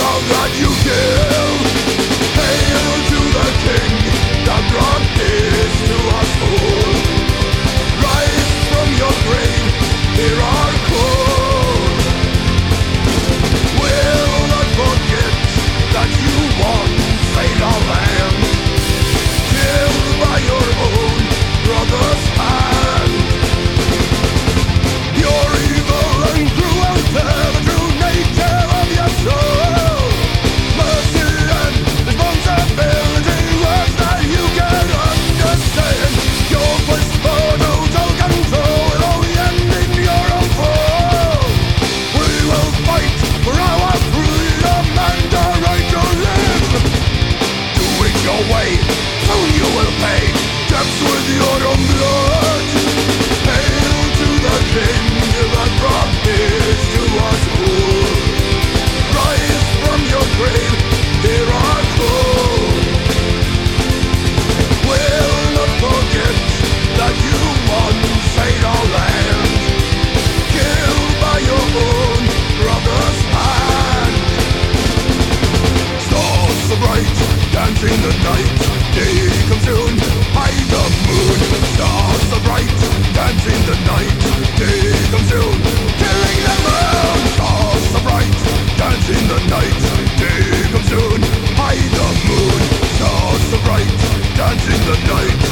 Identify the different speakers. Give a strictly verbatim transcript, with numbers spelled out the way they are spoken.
Speaker 1: all that you give. Hail to the King that brought peace to us all. Rise from your grave, hear our call. Will not forget that you once saved our land, killed by your own brother's hand. Your evil and cruelty, the true nature of your soul. Mercy and responsibility, words that you can understand. Your quest for total control, only end in your own fall. We will fight for our freedom and the right to live. Do it your way, soon you will pay debts with your own blood. Hail to the King that brought peace to us all. Rise from your grave, hear our call. Will not forget that you once saved our land, killed by your own brother's hand. Stars so bright, dancing the night, day comes soon, hide the moon. Stars so bright, dancing the night, day comes soon, killing the moon. Stars so bright, dancing the night, day comes soon, hide the moon. Stars so bright, dancing the night.